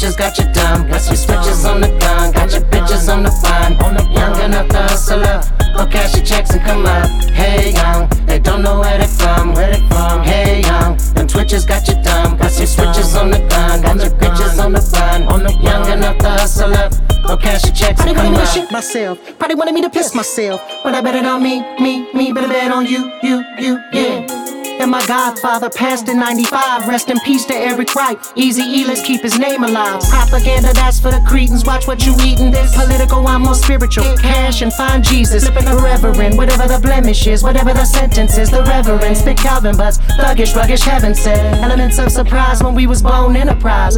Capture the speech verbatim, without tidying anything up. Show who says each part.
Speaker 1: switches got you dumb. Got your switches on the gun, got your bitches on the fun. Young enough to hustle up, go cash your checks and come up. Hey young, they don't know where they from, where they from. Hey young, them switches got you dumb. Got your switches on the gun, got your bitches on the fun. Young enough to hustle up, go cash your checks and come up.
Speaker 2: Probably wanted me to shit myself, probably wanted me to piss myself, but I bet it on me, me, me, better bet on you, you, you, yeah. And my godfather passed in ninety-five. Rest in peace to Eric Wright. Easy E, let's keep his name alive. Propaganda, that's for the cretins. Watch what you eatin'. This political, I'm more spiritual. Cash and find Jesus. Flippin' the reverend. Whatever the blemish is, whatever the sentence is. The reverend. Spit Calvin buzz. Thuggish, ruggish, heaven sent. Elements of surprise when we was born enterprise.